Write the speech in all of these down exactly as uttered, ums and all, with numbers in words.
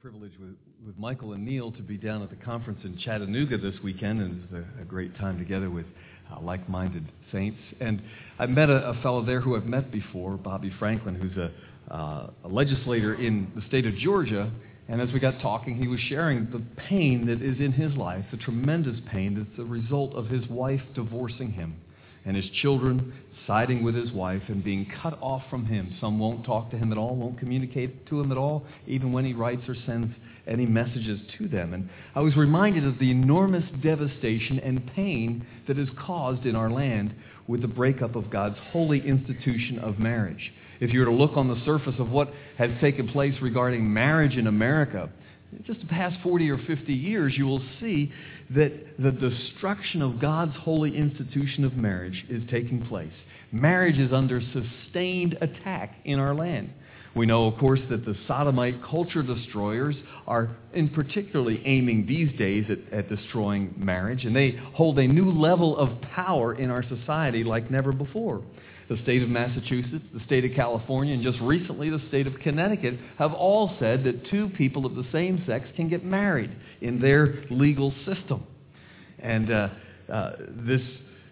privilege with, with Michael and Neil to be down at the conference in Chattanooga this weekend, and it's a, a great time together with uh, like-minded saints. And I met a, a fellow there who I've met before, Bobby Franklin, who's a, uh, a legislator in the state of Georgia. And as we got talking, he was sharing the pain that is in his life, the tremendous pain that's a result of his wife divorcing him and his children siding with his wife and being cut off from him. Some won't talk to him at all, won't communicate to him at all, even when he writes or sends any messages to them. And I was reminded of the enormous devastation and pain that is caused in our land with the breakup of God's holy institution of marriage. If you were to look on the surface of what has taken place regarding marriage in America, just the past forty or fifty years, you will see that the destruction of God's holy institution of marriage is taking place. Marriage is under sustained attack in our land. We know, of course, that the sodomite culture destroyers are in particularly aiming these days at, at destroying marriage, and they hold a new level of power in our society like never before. The state of Massachusetts, the state of California, and just recently the state of Connecticut have all said that two people of the same sex can get married in their legal system. And uh, uh, this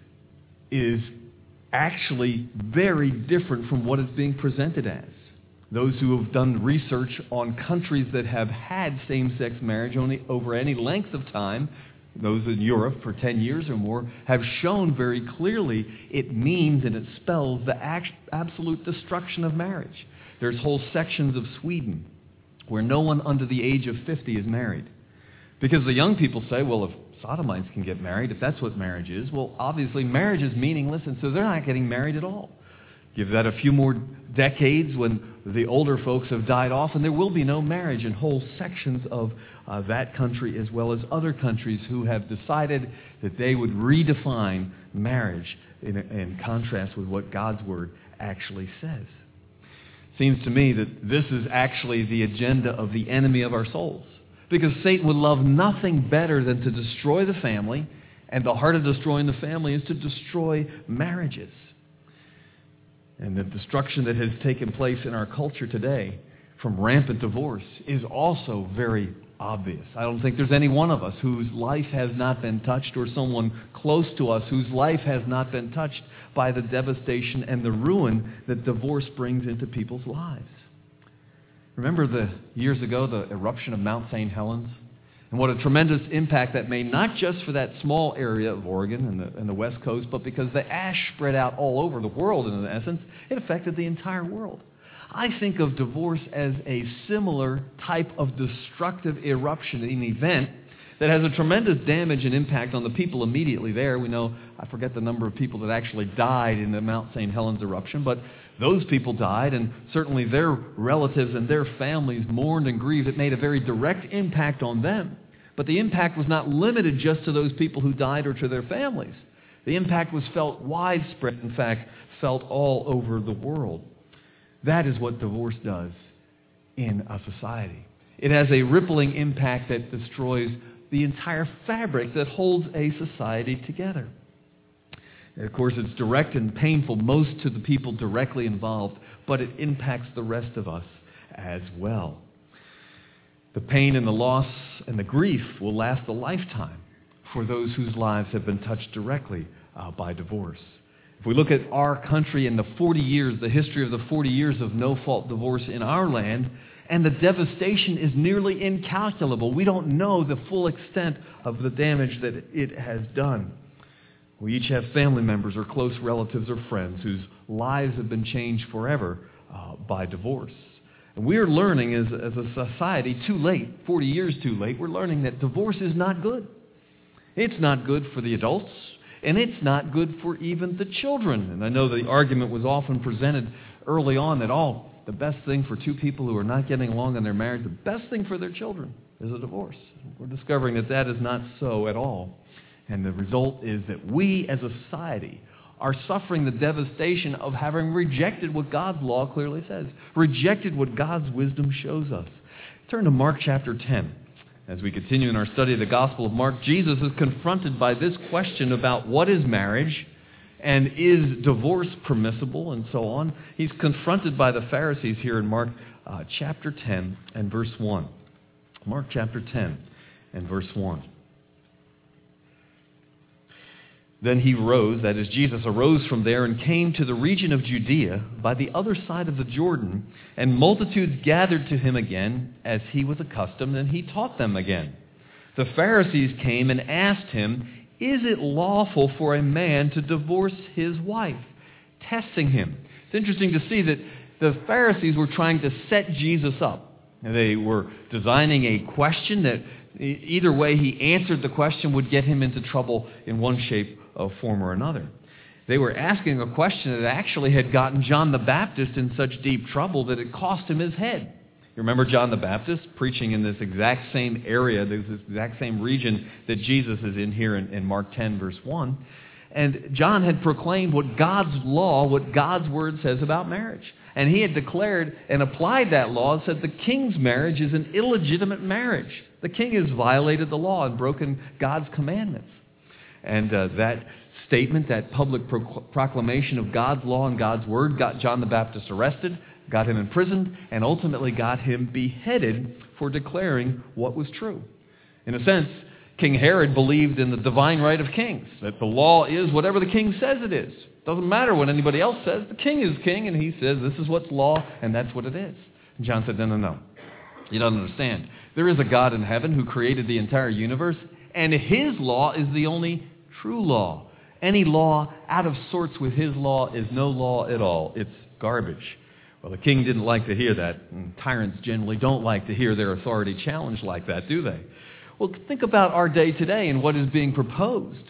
is actually very different from what it's being presented as. Those who have done research on countries that have had same-sex marriage only over any length of time, those in Europe for ten years or more, have shown very clearly it means and it spells the absolute destruction of marriage. There's whole sections of Sweden where no one under the age of fifty is married. Because the young people say, well, if sodomites can get married, if that's what marriage is, well, obviously marriage is meaningless, and so they're not getting married at all. Give that a few more decades when the older folks have died off, and there will be no marriage in whole sections of uh, that country as well as other countries who have decided that they would redefine marriage in, in contrast with what God's Word actually says. Seems to me that this is actually the agenda of the enemy of our souls, because Satan would love nothing better than to destroy the family, and the heart of destroying the family is to destroy marriages. And the destruction that has taken place in our culture today from rampant divorce is also very obvious. I don't think there's any one of us whose life has not been touched, or someone close to us whose life has not been touched by the devastation and the ruin that divorce brings into people's lives. Remember the years ago, the eruption of Mount Saint Helens? And what a tremendous impact that made, not just for that small area of Oregon and the, and the West Coast, but because the ash spread out all over the world, in essence, it affected the entire world. I think of divorce as a similar type of destructive eruption in event that has a tremendous damage and impact on the people immediately there. We know, I forget the number of people that actually died in the Mount Saint Helens eruption, but those people died, and certainly their relatives and their families mourned and grieved. It made a very direct impact on them. But the impact was not limited just to those people who died or to their families. The impact was felt widespread, in fact, felt all over the world. That is what divorce does in a society. It has a rippling impact that destroys the entire fabric that holds a society together. And of course, it's direct and painful most to the people directly involved, but it impacts the rest of us as well. The pain and the loss and the grief will last a lifetime for those whose lives have been touched directly uh, by divorce. If we look at our country and the forty years, the history of the forty years of no-fault divorce in our land, and the devastation is nearly incalculable. We don't know the full extent of the damage that it has done. We each have family members or close relatives or friends whose lives have been changed forever uh, by divorce. And we're learning as, as a society, too late, forty years too late, we're learning that divorce is not good. It's not good for the adults, and it's not good for even the children. And I know the argument was often presented early on that, oh, the best thing for two people who are not getting along in their marriage, the best thing for their children is a divorce. We're discovering that that is not so at all. And the result is that we as a society are suffering the devastation of having rejected what God's law clearly says, rejected what God's wisdom shows us. Turn to Mark chapter ten. As we continue in our study of the Gospel of Mark, Jesus is confronted by this question about what is marriage and is divorce permissible and so on. He's confronted by the Pharisees here in Mark uh, chapter ten and verse one. Mark chapter ten and verse one. Then he rose, that is, Jesus arose from there and came to the region of Judea by the other side of the Jordan, and multitudes gathered to him again as he was accustomed, and he taught them again. The Pharisees came and asked him, "Is it lawful for a man to divorce his wife?" Testing him. It's interesting to see that the Pharisees were trying to set Jesus up. They were designing a question that either way he answered the question would get him into trouble in one shape or form or another. They were asking a question that actually had gotten John the Baptist in such deep trouble that it cost him his head. You remember John the Baptist preaching in this exact same area, this exact same region that Jesus is in here in, in Mark ten, verse one. And John had proclaimed what God's law, what God's word says about marriage. And he had declared and applied that law and said the king's marriage is an illegitimate marriage. The king has violated the law and broken God's commandments. And uh, that statement, that public pro- proclamation of God's law and God's word got John the Baptist arrested, got him imprisoned, and ultimately got him beheaded for declaring what was true. In a sense, King Herod believed in the divine right of kings, that the law is whatever the king says it is. Doesn't matter what anybody else says. The king is king, and he says this is what's law, and that's what it is. And John said, no, no, no. You don't understand. There is a God in heaven who created the entire universe, and his law is the only true law. Any law out of sorts with his law is no law at all. It's garbage. Well, the king didn't like to hear that, and tyrants generally don't like to hear their authority challenged like that, do they? Well, think about our day today and what is being proposed.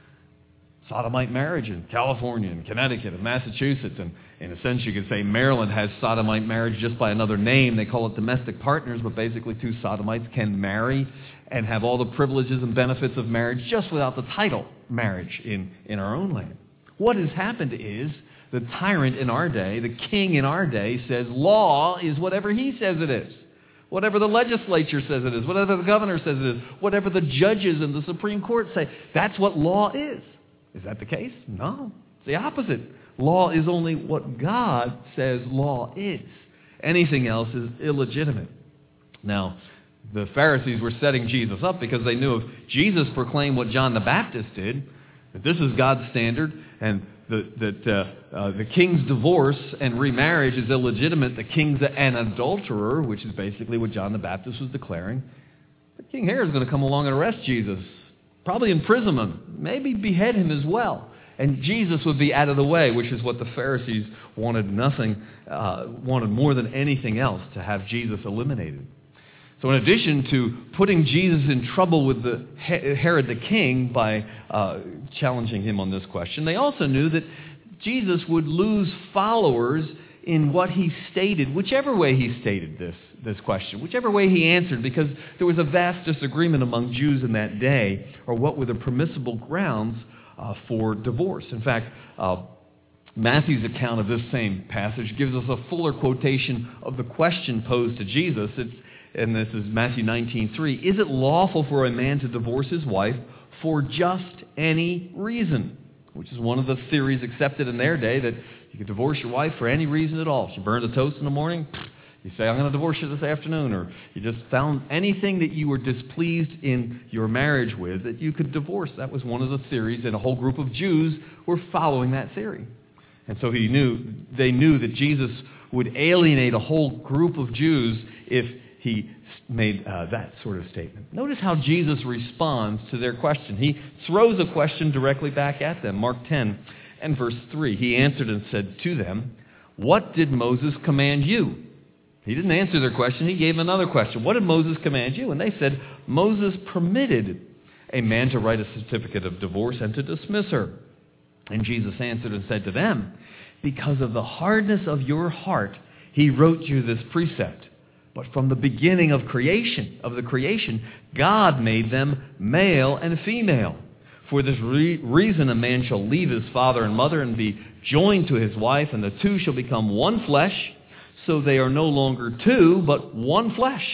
Sodomite marriage in California and Connecticut and Massachusetts, and in a sense you could say Maryland has sodomite marriage just by another name. They call it domestic partners, but basically two sodomites can marry and have all the privileges and benefits of marriage just without the title marriage in, in our own land. What has happened is the tyrant in our day, the king in our day, says law is whatever he says it is. Whatever the legislature says it is, whatever the governor says it is, whatever the judges in the Supreme Court say, that's what law is. Is that the case? No. It's the opposite. Law is only what God says law is. Anything else is illegitimate. Now, the Pharisees were setting Jesus up because they knew if Jesus proclaimed what John the Baptist did, that this is God's standard, and the, that uh, uh, the king's divorce and remarriage is illegitimate, the king's an adulterer, which is basically what John the Baptist was declaring, but King Herod is going to come along and arrest Jesus. Probably imprison him, maybe behead him as well. And Jesus would be out of the way, which is what the Pharisees wanted nothing, uh, wanted more than anything else, to have Jesus eliminated. So in addition to putting Jesus in trouble with the Herod the king by uh, challenging him on this question, they also knew that Jesus would lose followers in what he stated, whichever way he stated this, this question, whichever way he answered, because there was a vast disagreement among Jews in that day, or what were the permissible grounds uh, for divorce. In fact, uh, Matthew's account of this same passage gives us a fuller quotation of the question posed to Jesus. It's, and this is Matthew nineteen three. Is it lawful for a man to divorce his wife for just any reason? Which is one of the theories accepted in their day, that you could divorce your wife for any reason at all. She burns a toast in the morning, you say, I'm going to divorce you this afternoon. Or you just found anything that you were displeased in your marriage with that you could divorce. That was one of the theories, and a whole group of Jews were following that theory. And so he knew, they knew that Jesus would alienate a whole group of Jews if he made uh, that sort of statement. Notice how Jesus responds to their question. He throws a question directly back at them. Mark ten and verse three. He answered and said to them, what did Moses command you? He didn't answer their question. He gave another question. What did Moses command you? And they said, Moses permitted a man to write a certificate of divorce and to dismiss her. And Jesus answered and said to them, because of the hardness of your heart, he wrote you this precept. But from the beginning of creation, of the creation, God made them male and female. For this re- reason a man shall leave his father and mother and be joined to his wife, and the two shall become one flesh. So they are no longer two, but one flesh.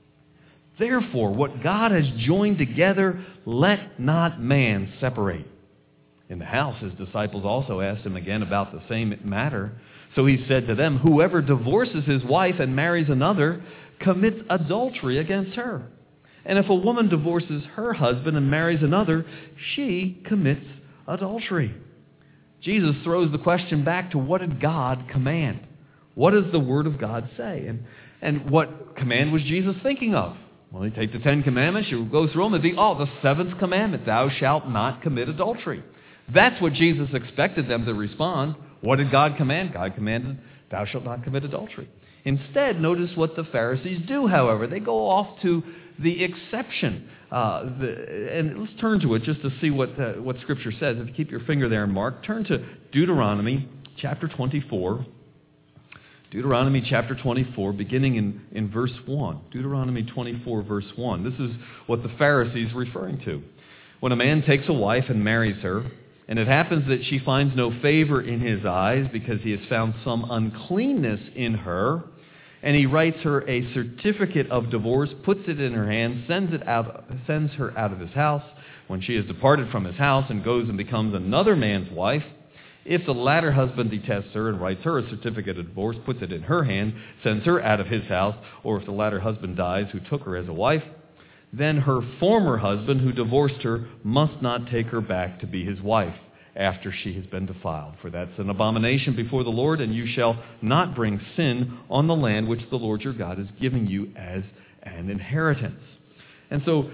Therefore, what God has joined together, let not man separate. In the house, his disciples also asked him again about the same matter. So he said to them, whoever divorces his wife and marries another commits adultery against her. And if a woman divorces her husband and marries another, she commits adultery. Jesus throws the question back to, what did God command? What does the Word of God say? And, and what command was Jesus thinking of? Well, you take the Ten Commandments, you go through them, and think, oh, the seventh commandment, thou shalt not commit adultery. That's what Jesus expected them to respond. What did God command? God commanded, thou shalt not commit adultery. Instead, notice what the Pharisees do, however. They go off to the exception. Uh, the, and let's turn to it just to see what, uh, what Scripture says. If you keep your finger there, Mark, turn to Deuteronomy chapter twenty-four. Deuteronomy chapter twenty-four, beginning in, in verse one. Deuteronomy twenty-four, verse one. This is what the Pharisees are referring to. When a man takes a wife and marries her, and it happens that she finds no favor in his eyes because he has found some uncleanness in her, and he writes her a certificate of divorce, puts it in her hand, sends it out, sends her out of his house. When she has departed from his house and goes and becomes another man's wife, if the latter husband detests her and writes her a certificate of divorce, puts it in her hand, sends her out of his house, or if the latter husband dies who took her as a wife, then her former husband who divorced her must not take her back to be his wife after she has been defiled. For that's an abomination before the Lord, and you shall not bring sin on the land which the Lord your God is giving you as an inheritance. And so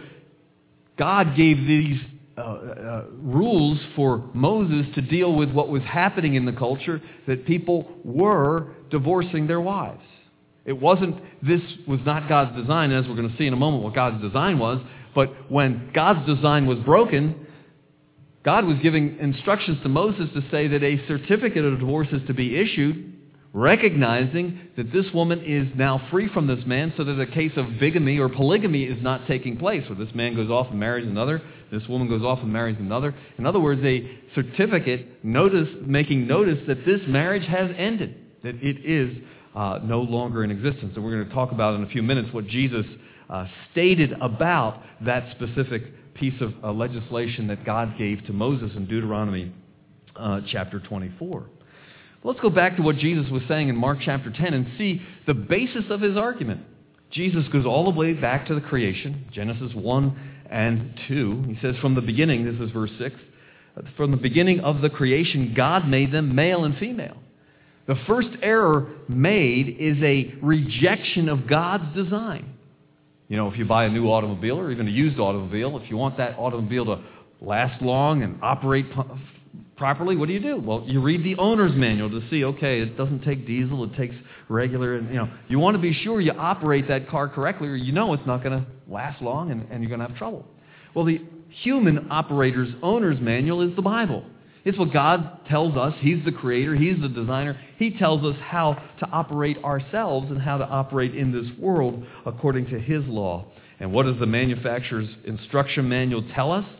God gave these uh, uh, rules for Moses to deal with what was happening in the culture, that people were divorcing their wives. It wasn't, this was not God's design, as we're going to see in a moment what God's design was, but when God's design was broken, God was giving instructions to Moses to say that a certificate of divorce is to be issued, recognizing that this woman is now free from this man, so that a case of bigamy or polygamy is not taking place, where this man goes off and marries another, this woman goes off and marries another. In other words, a certificate notice making notice that this marriage has ended, that it is uh, no longer in existence. And we're going to talk about in a few minutes what Jesus uh, stated about that specific piece of uh, legislation that God gave to Moses in Deuteronomy uh, chapter twenty-four. Let's go back to what Jesus was saying in Mark chapter ten and see the basis of his argument. Jesus goes all the way back to the creation, Genesis one and two. He says, from the beginning, this is verse six, from the beginning of the creation, God made them male and female. The first error made is a rejection of God's design. You know, if you buy a new automobile or even a used automobile, if you want that automobile to last long and operate p- properly, what do you do? Well, you read the owner's manual to see, okay, it doesn't take diesel, it takes regular, and you know, you want to be sure you operate that car correctly, or you know it's not going to last long and, and you're going to have trouble. Well, the human operator's owner's manual is the Bible. It's what God tells us. He's the creator. He's the designer. He tells us how to operate ourselves and how to operate in this world according to His law. And what does the manufacturer's instruction manual tell us?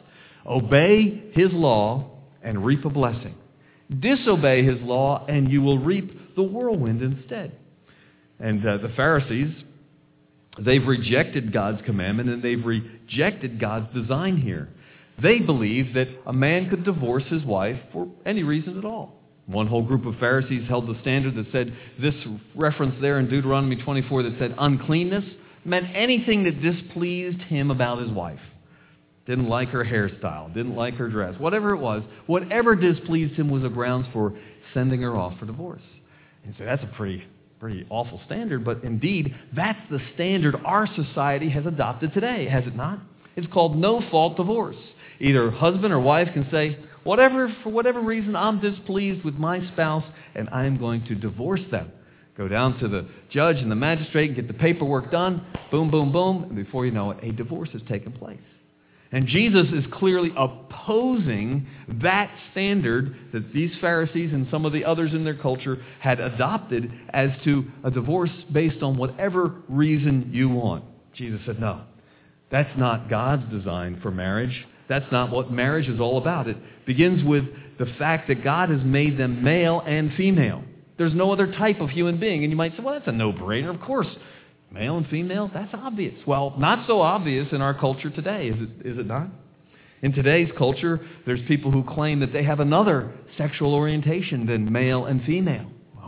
Obey His law and reap a blessing. Disobey His law and you will reap the whirlwind instead. And uh, the Pharisees, they've rejected God's commandment and they've rejected God's design here. They believed that a man could divorce his wife for any reason at all. One whole group of Pharisees held the standard that said, this reference there in Deuteronomy twenty-four that said uncleanness meant anything that displeased him about his wife. Didn't like her hairstyle, didn't like her dress, whatever it was, whatever displeased him was a grounds for sending her off for divorce. And so that's a pretty, pretty awful standard, but indeed, that's the standard our society has adopted today, has it not? It's called no-fault divorce. Either husband or wife can say, whatever, for whatever reason, I'm displeased with my spouse, and I'm going to divorce them. Go down to the judge and the magistrate and get the paperwork done. Boom, boom, boom. And before you know it, a divorce has taken place. And Jesus is clearly opposing that standard that these Pharisees and some of the others in their culture had adopted as to a divorce based on whatever reason you want. Jesus said, no, that's not God's design for marriage. That's not what marriage is all about. It begins with the fact that God has made them male and female. There's no other type of human being. And you might say, well, that's a no-brainer. Of course, male and female, that's obvious. Well, not so obvious in our culture today, is it, is it not? In today's culture, there's people who claim that they have another sexual orientation than male and female.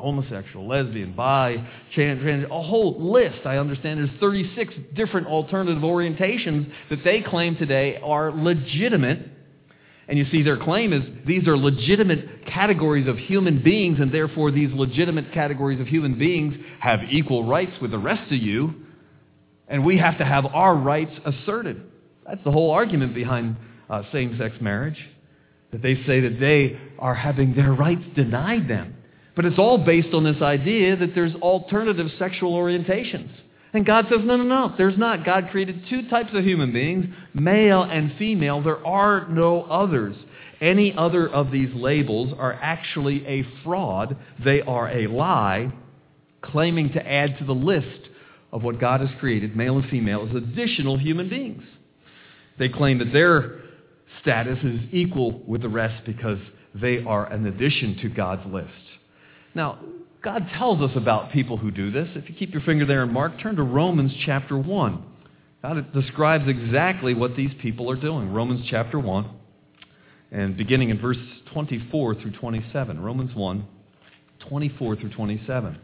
homosexual, lesbian, bi, trans, trans, a whole list. I understand there's thirty-six different alternative orientations that they claim today are legitimate. And you see, their claim is these are legitimate categories of human beings, and therefore these legitimate categories of human beings have equal rights with the rest of you, and we have to have our rights asserted. That's the whole argument behind uh, same-sex marriage, that they say that they are having their rights denied them. But it's all based on this idea that there's alternative sexual orientations. And God says, no, no, no, there's not. God created two types of human beings, male and female. There are no others. Any other of these labels are actually a fraud. They are a lie, claiming to add to the list of what God has created, male and female, as additional human beings. They claim that their status is equal with the rest because they are an addition to God's list. Now, God tells us about people who do this. If you keep your finger there in Mark, turn to Romans chapter one. God describes exactly what these people are doing. Romans chapter one, and beginning in verse twenty-four through twenty-seven. Romans one, twenty-four through twenty-seven.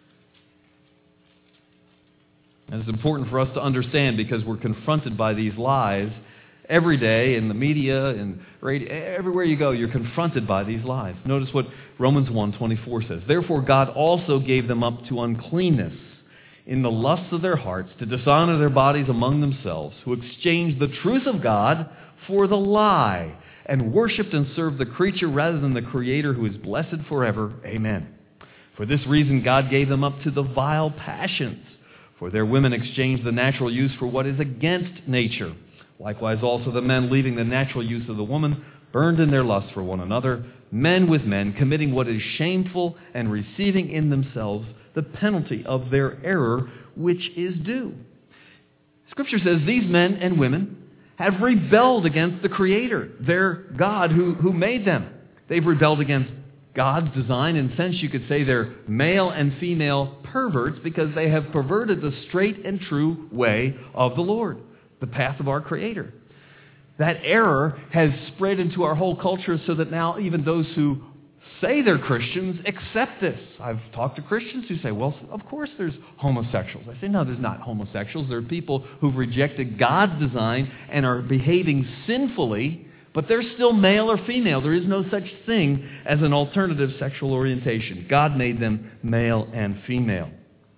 And it's important for us to understand because we're confronted by these lies every day in the media and radio, everywhere you go, you're confronted by these lies. Notice what Romans one twenty-four says. Therefore God also gave them up to uncleanness in the lusts of their hearts, to dishonor their bodies among themselves, who exchanged the truth of God for the lie, and worshipped and served the creature rather than the Creator, who is blessed forever. Amen. For this reason God gave them up to the vile passions, for their women exchanged the natural use for what is against nature. Likewise also the men, leaving the natural use of the woman, burned in their lust for one another, men with men, committing what is shameful and receiving in themselves the penalty of their error, which is due. Scripture says these men and women have rebelled against the Creator, their God who, who made them. They've rebelled against God's design. In a sense, you could say they're male and female perverts because they have perverted the straight and true way of the Lord, the path of our Creator. That error has spread into our whole culture so that now even those who say they're Christians accept this. I've talked to Christians who say, well, of course there's homosexuals. I say, no, there's not homosexuals. There are people who've rejected God's design and are behaving sinfully, but they're still male or female. There is no such thing as an alternative sexual orientation. God made them male and female.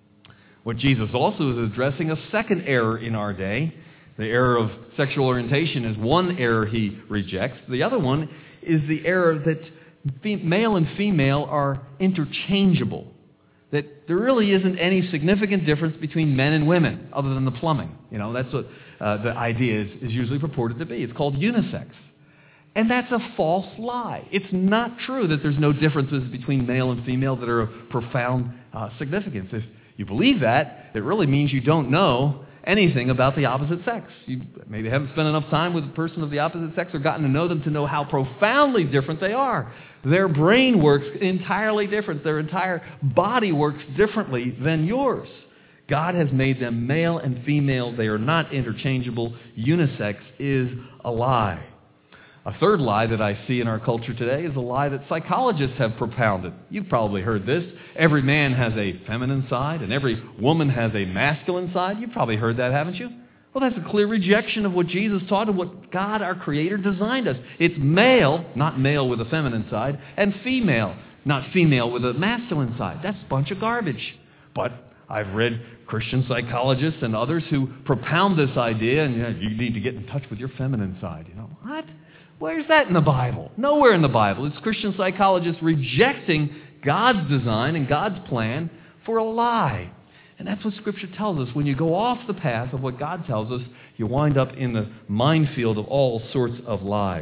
What Jesus also is addressing, a second error in our day. The error of sexual orientation is one error he rejects. The other one is the error that male and female are interchangeable. That there really isn't any significant difference between men and women other than the plumbing. You know, that's what uh, the idea is, is usually purported to be. It's called unisex. And that's a false lie. It's not true that there's no differences between male and female that are of profound uh, significance. If you believe that, it really means you don't know anything about the opposite sex. You maybe haven't spent enough time with a person of the opposite sex or gotten to know them to know how profoundly different they are. Their brain works entirely different. Their entire body works differently than yours. God has made them male and female. They are not interchangeable. Unisex is a lie. A third lie that I see in our culture today is a lie that psychologists have propounded. You've probably heard this. Every man has a feminine side and every woman has a masculine side. You've probably heard that, haven't you? Well, that's a clear rejection of what Jesus taught and what God, our Creator, designed us. It's male, not male with a feminine side, and female, not female with a masculine side. That's a bunch of garbage. But I've read Christian psychologists and others who propound this idea, and you know, you need to get in touch with your feminine side. You know, what? Where's that in the Bible? Nowhere in the Bible. It's Christian psychologists rejecting God's design and God's plan for a lie. And that's what Scripture tells us. When you go off the path of what God tells us, you wind up in the minefield of all sorts of lies.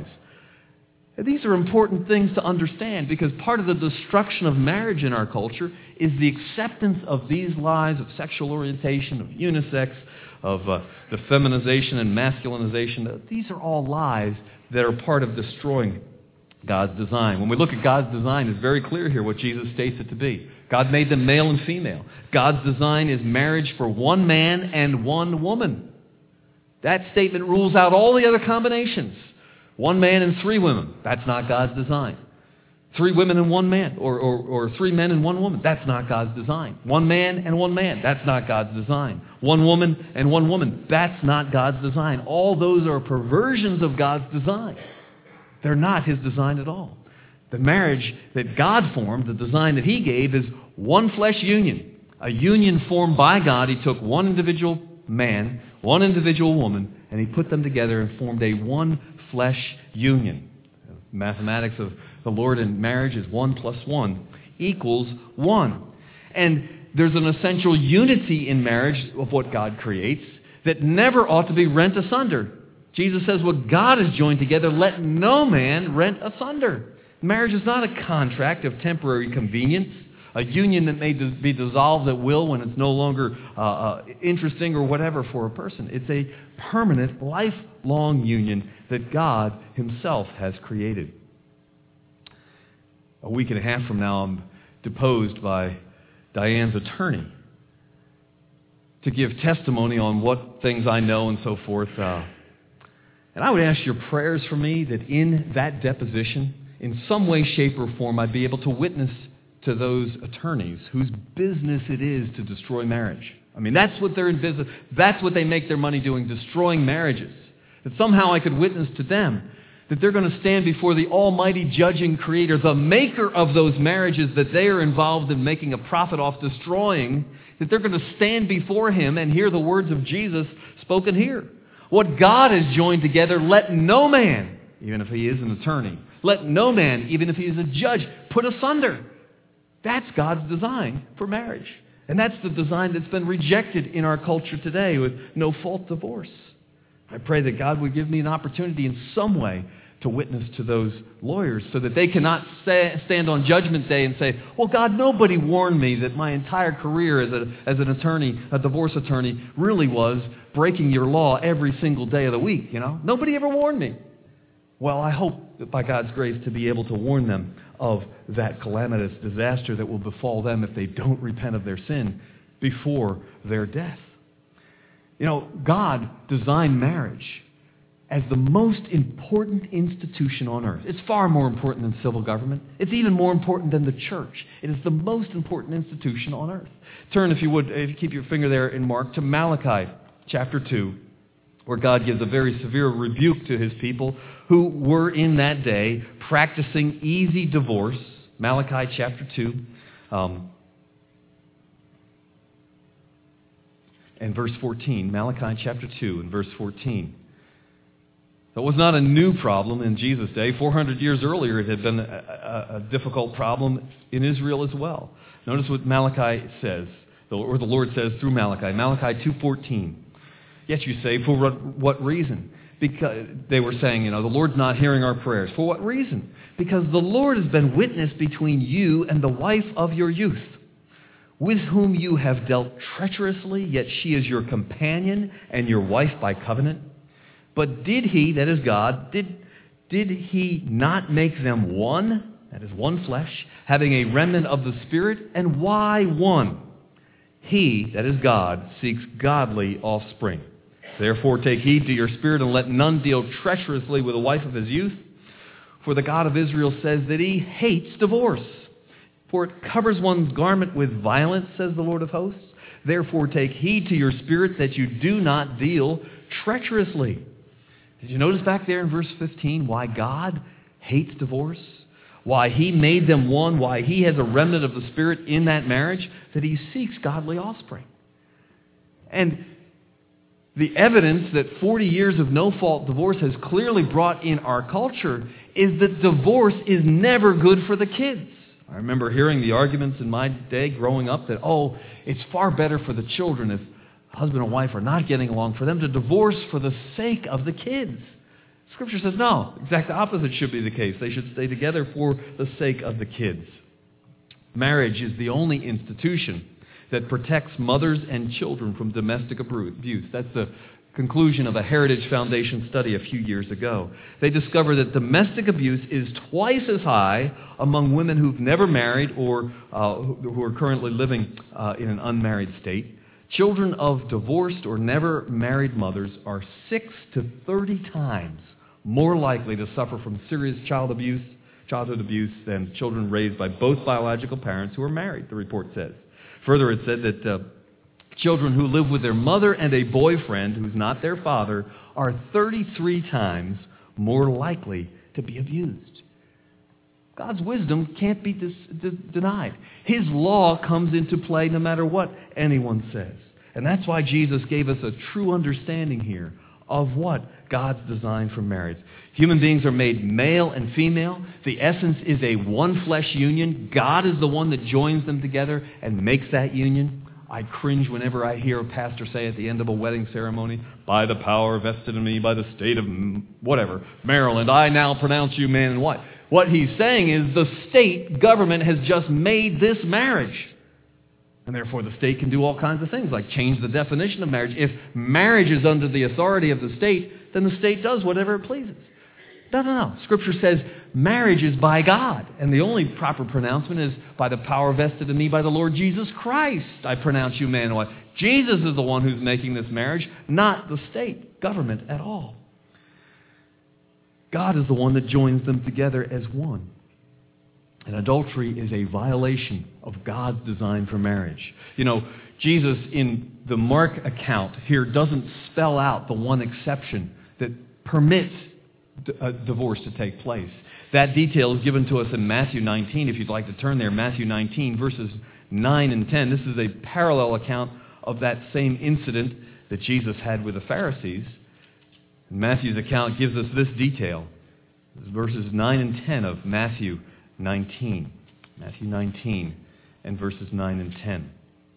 And these are important things to understand because part of the destruction of marriage in our culture is the acceptance of these lies of sexual orientation, of unisex, of uh, the feminization and masculinization. These are all lies that are part of destroying God's design. When we look at God's design, it's very clear here what Jesus states it to be. God made them male and female. God's design is marriage for one man and one woman. That statement rules out all the other combinations. One man and three women. That's not God's design. Three women and one man, or, or, or three men and one woman. That's not God's design. One man and one man. That's not God's design. One woman and one woman. That's not God's design. All those are perversions of God's design. They're not His design at all. The marriage that God formed, the design that He gave, is one flesh union. A union formed by God. He took one individual man, one individual woman, and He put them together and formed a one flesh union. Mathematics of the Lord in marriage is one plus one equals one. And there's an essential unity in marriage of what God creates that never ought to be rent asunder. Jesus says, what God has joined together, let no man rent asunder. Marriage is not a contract of temporary convenience, a union that may be dissolved at will when it's no longer uh, uh, interesting or whatever for a person. It's a permanent, lifelong union that God Himself has created. A week and a half from now, I'm deposed by Diane's attorney to give testimony on what things I know and so forth. Uh, and I would ask your prayers for me that in that deposition, in some way, shape, or form, I'd be able to witness to those attorneys whose business it is to destroy marriage. I mean, that's what they're in business. That's what they make their money doing, destroying marriages. That somehow I could witness to them that they're going to stand before the almighty judging Creator, the maker of those marriages that they are involved in making a profit off destroying, that they're going to stand before Him and hear the words of Jesus spoken here. What God has joined together, let no man, even if he is an attorney, let no man, even if he is a judge, put asunder. That's God's design for marriage. And that's the design that's been rejected in our culture today with no-fault divorce. I pray that God would give me an opportunity in some way to witness to those lawyers so that they cannot say, stand on Judgment Day and say, well, God, nobody warned me that my entire career as, a, as an attorney, a divorce attorney, really was breaking your law every single day of the week, you know? Nobody ever warned me. Well, I hope that by God's grace to be able to warn them of that calamitous disaster that will befall them if they don't repent of their sin before their death. You know, God designed marriage as the most important institution on earth. It's far more important than civil government. It's even more important than the church. It is the most important institution on earth. Turn, if you would, if you keep your finger there in Mark, to Malachi chapter two, where God gives a very severe rebuke to His people who were in that day practicing easy divorce. Malachi chapter two. Um, And verse fourteen, Malachi chapter two and verse fourteen. That was not a new problem in Jesus' day. four hundred years earlier, it had been a, a, a difficult problem in Israel as well. Notice what Malachi says, or the Lord says through Malachi. Malachi two fourteen. Yes, you say, for what, what reason? Because they were saying, you know, the Lord's not hearing our prayers. For what reason? Because the Lord has been witness between you and the wife of your youth, with whom you have dealt treacherously, yet she is your companion and your wife by covenant. But did He, that is God, did, did He not make them one, that is one flesh, having a remnant of the Spirit? And why one? He, that is God, seeks godly offspring. Therefore take heed to your spirit, and let none deal treacherously with the wife of his youth. For the God of Israel says that He hates divorce. For it covers one's garment with violence, says the Lord of hosts. Therefore take heed to your spirit that you do not deal treacherously. Did you notice back there in verse fifteen why God hates divorce? Why He made them one? Why He has a remnant of the Spirit in that marriage? That He seeks godly offspring. And the evidence that forty years of no-fault divorce has clearly brought in our culture is that divorce is never good for the kids. I remember hearing the arguments in my day growing up that, oh, it's far better for the children if husband and wife are not getting along, for them to divorce for the sake of the kids. Scripture says no, exact opposite should be the case. They should stay together for the sake of the kids. Marriage is the only institution that protects mothers and children from domestic abuse. That's the conclusion of a Heritage Foundation study a few years ago. They discovered that domestic abuse is twice as high among women who've never married or uh, who are currently living uh, in an unmarried state. Children of divorced or never married mothers are six to thirty times more likely to suffer from serious child abuse, childhood abuse, and children raised by both biological parents who are married, the report says. Further, it said that uh, children who live with their mother and a boyfriend who's not their father are thirty-three times more likely to be abused. God's wisdom can't be dis- d- denied. His law comes into play no matter what anyone says. And that's why Jesus gave us a true understanding here of what God's design for marriage. Human beings are made male and female. The essence is a one flesh union. God is the one that joins them together and makes that union. I cringe whenever I hear a pastor say at the end of a wedding ceremony, by the power vested in me by the state of whatever, Maryland, I now pronounce you man and wife. What he's saying is the state government has just made this marriage. And therefore the state can do all kinds of things, like change the definition of marriage. If marriage is under the authority of the state, then the state does whatever it pleases. No, no, no. Scripture says marriage is by God. And the only proper pronouncement is by the power vested in me by the Lord Jesus Christ. I pronounce you man and wife. Jesus is the one who's making this marriage, not the state government at all. God is the one that joins them together as one. And adultery is a violation of God's design for marriage. You know, Jesus in the Mark account here doesn't spell out the one exception that permits a divorce to take place. That detail is given to us in Matthew nineteen, if you'd like to turn there. Matthew nineteen, verses nine and ten. This is a parallel account of that same incident that Jesus had with the Pharisees. Matthew's account gives us this detail. This is verses nine and ten of Matthew nineteen. Matthew nineteen and verses nine and ten.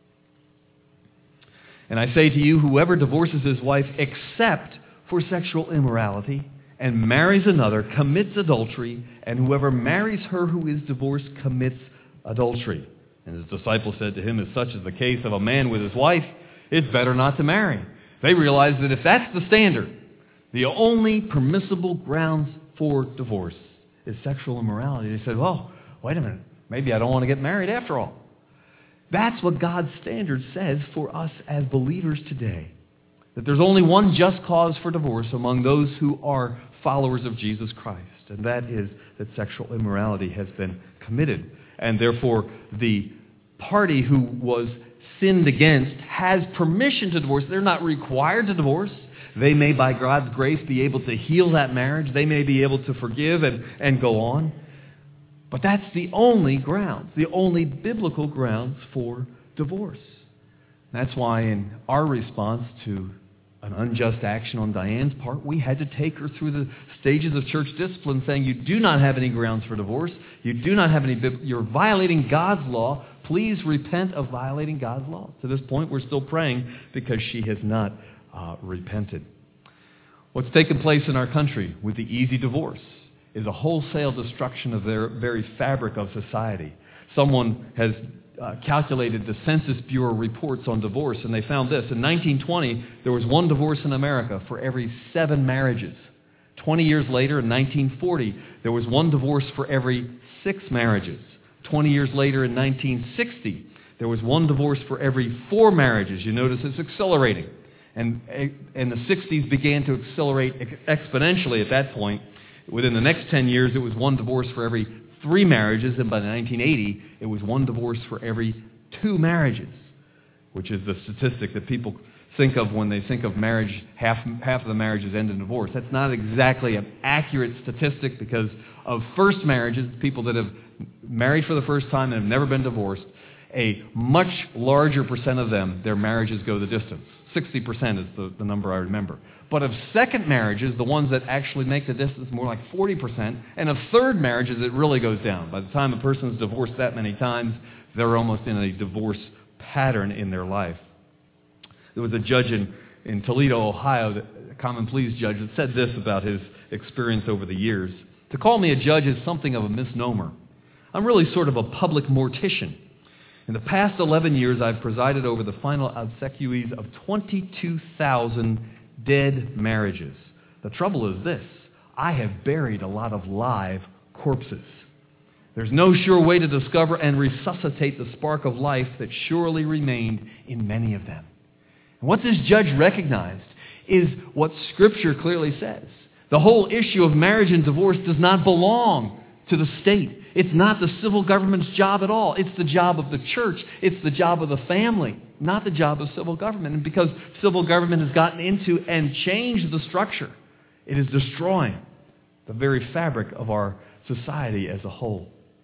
And I say to you, whoever divorces his wife except for sexual immorality and marries another commits adultery, and whoever marries her who is divorced commits adultery. And his disciples said to him, if such is the case of a man with his wife, it's better not to marry. They realized that if that's the standard, the only permissible grounds for divorce is sexual immorality. They said, well, wait a minute, maybe I don't want to get married after all. That's what God's standard says for us as believers today. That there's only one just cause for divorce among those who are followers of Jesus Christ, and that is that sexual immorality has been committed. And therefore, the party who was sinned against has permission to divorce. They're not required to divorce. They may, by God's grace, be able to heal that marriage. They may be able to forgive and, and go on. But that's the only grounds, the only biblical grounds for divorce. That's why in our response to an unjust action on Diane's part, we had to take her through the stages of church discipline saying, you do not have any grounds for divorce. You do not have any, you're violating God's law. Please repent of violating God's law. To this point, we're still praying because she has not uh, repented. What's taken place in our country with the easy divorce is a wholesale destruction of their very fabric of society. Someone has uh, calculated the Census Bureau reports on divorce, and they found this. In nineteen twenty, there was one divorce in America for every seven marriages. twenty years later, in nineteen forty, there was one divorce for every six marriages. twenty years later, in nineteen sixty, there was one divorce for every four marriages. You notice it's accelerating. And, and the sixties began to accelerate exponentially at that point. Within the next ten years, it was one divorce for every three marriages, and by nineteen eighty, it was one divorce for every two marriages, which is the statistic that people think of when they think of marriage. Half, half of the marriages end in divorce. That's not exactly an accurate statistic because of first marriages, people that have married for the first time and have never been divorced, a much larger percent of them, their marriages go the distance. sixty percent is the, the number I remember. But of second marriages, the ones that actually make the distance, more like forty percent. And of third marriages, it really goes down. By the time a person's divorced that many times, they're almost in a divorce pattern in their life. There was a judge in, in Toledo, Ohio, that, a common pleas judge, that said this about his experience over the years. To call me a judge is something of a misnomer. I'm really sort of a public mortician. In the past eleven years, I've presided over the final obsequies of twenty-two thousand dead marriages. The trouble is this: I have buried a lot of live corpses. There's no sure way to discover and resuscitate the spark of life that surely remained in many of them. And what this judge recognized is what Scripture clearly says. The whole issue of marriage and divorce does not belong to the state. It's not the civil government's job at all. It's the job of the church. It's the job of the family, not the job of civil government. And because civil government has gotten into and changed the structure, it is destroying the very fabric of our society as a whole.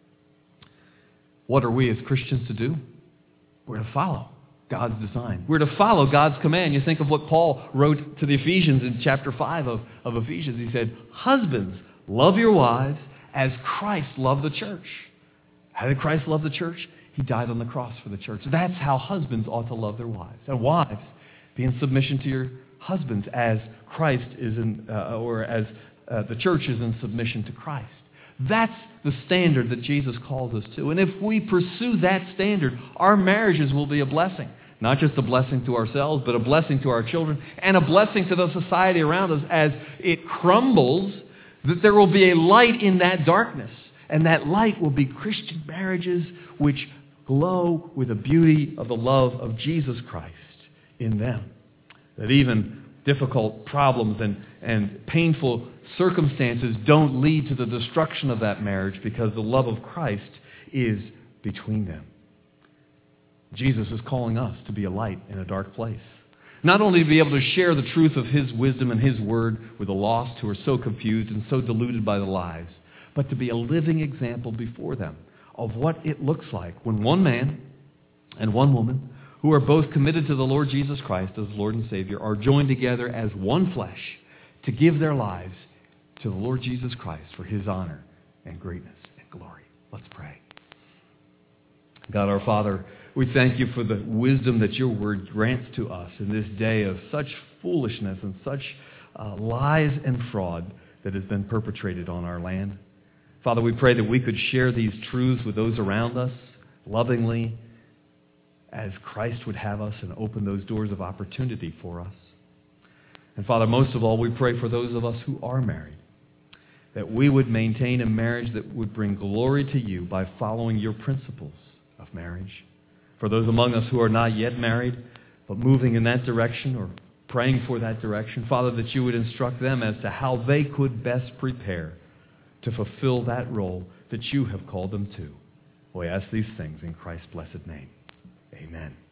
What are we as Christians to do? We're to follow God's design. We're to follow God's command. You think of what Paul wrote to the Ephesians in chapter five of, of Ephesians. He said, husbands, love your wives as Christ loved the church. How did Christ love the church? He died on the cross for the church. That's how husbands ought to love their wives. And wives, be in submission to your husbands as Christ is in, uh, or as uh, the church is in submission to Christ. That's the standard that Jesus calls us to. And if we pursue that standard, our marriages will be a blessing. Not just a blessing to ourselves, but a blessing to our children and a blessing to the society around us as it crumbles, that there will be a light in that darkness. And that light will be Christian marriages which glow with the beauty of the love of Jesus Christ in them. That even difficult problems and, and painful circumstances don't lead to the destruction of that marriage because the love of Christ is between them. Jesus is calling us to be a light in a dark place. Not only to be able to share the truth of His wisdom and His word with the lost who are so confused and so deluded by the lies, but to be a living example before them of what it looks like when one man and one woman who are both committed to the Lord Jesus Christ as Lord and Savior are joined together as one flesh to give their lives to the Lord Jesus Christ for His honor and greatness and glory. Let's pray. God our Father, we thank You for the wisdom that Your word grants to us in this day of such foolishness and such uh, lies and fraud that has been perpetrated on our land. Father, we pray that we could share these truths with those around us lovingly as Christ would have us and open those doors of opportunity for us. And Father, most of all, we pray for those of us who are married, that we would maintain a marriage that would bring glory to You by following Your principles of marriage. For those among us who are not yet married, but moving in that direction or praying for that direction, Father, that You would instruct them as to how they could best prepare to fulfill that role that You have called them to. We ask these things in Christ's blessed name. Amen.